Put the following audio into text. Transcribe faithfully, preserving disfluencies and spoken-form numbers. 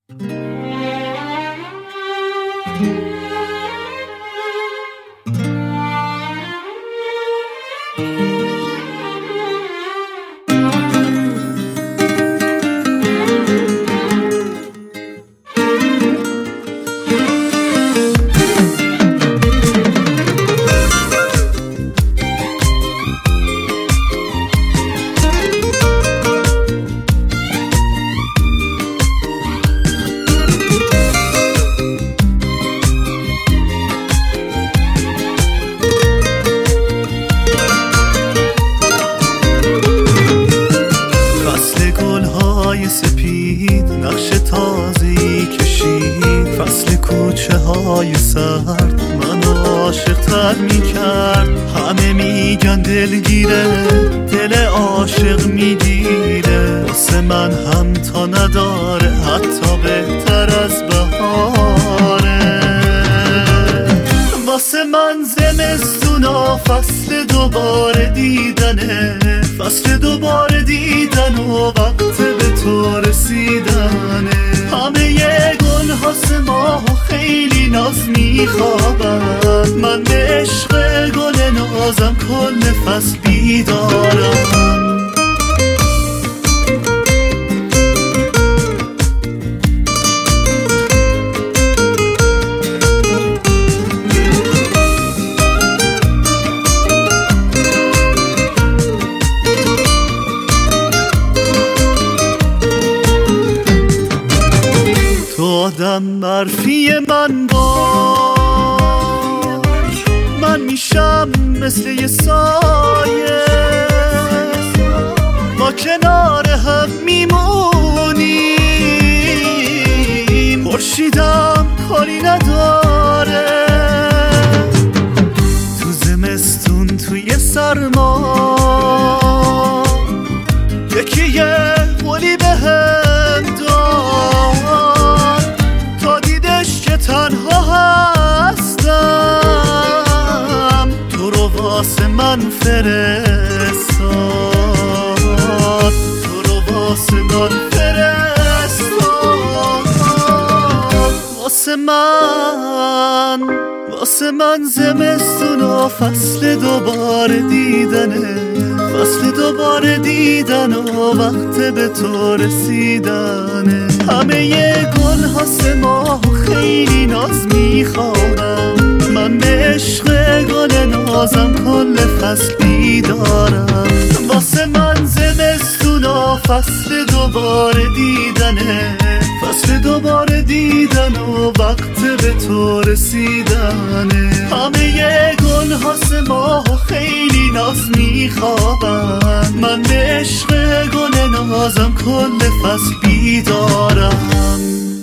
سپید نقش تازه‌ای کشید، فصل کوچه های سرد منو عاشق‌تر میکرد. همه میگن دلگیره، دل عاشق میگیره، واسه من هم تا نداره، حتی بهتر از بهاره. واسه من زمستونا فصل دوباره دیدنه، فصل دوباره دیدن و وقت به تو رسیدنه. همه گل ها ماه خیلی ناز میخوابن، من به عشق گل نازم کل فصل بیدارم. آدم برفی من باش، من میشم مثل یه سایه، ما کنار هم میمونیم، خورشیدم کاری نداره. تو زمستون توی سرما یکی یه قولی بهم داد، تنها هستم تو رو واسه من فرستاد، تو رو واسه من فرستاد. واسه من واسه من زمستون و فصل دوباره دیدنه، فصل دوباره دیدن و وقت به تو رسیدنه. همه گل ها ماه خیلی ناز میخوانم، من به عشق گل نازم کل فصل بیدارم. واسه من زمستون و فصل دوباره دیدنه، فصل دوباره دیدن و وقت به تو رسیدنه. همه گل ها ماه خیلی ناز میخوابن، من به عشق گل نازم کل فصل بیدارم.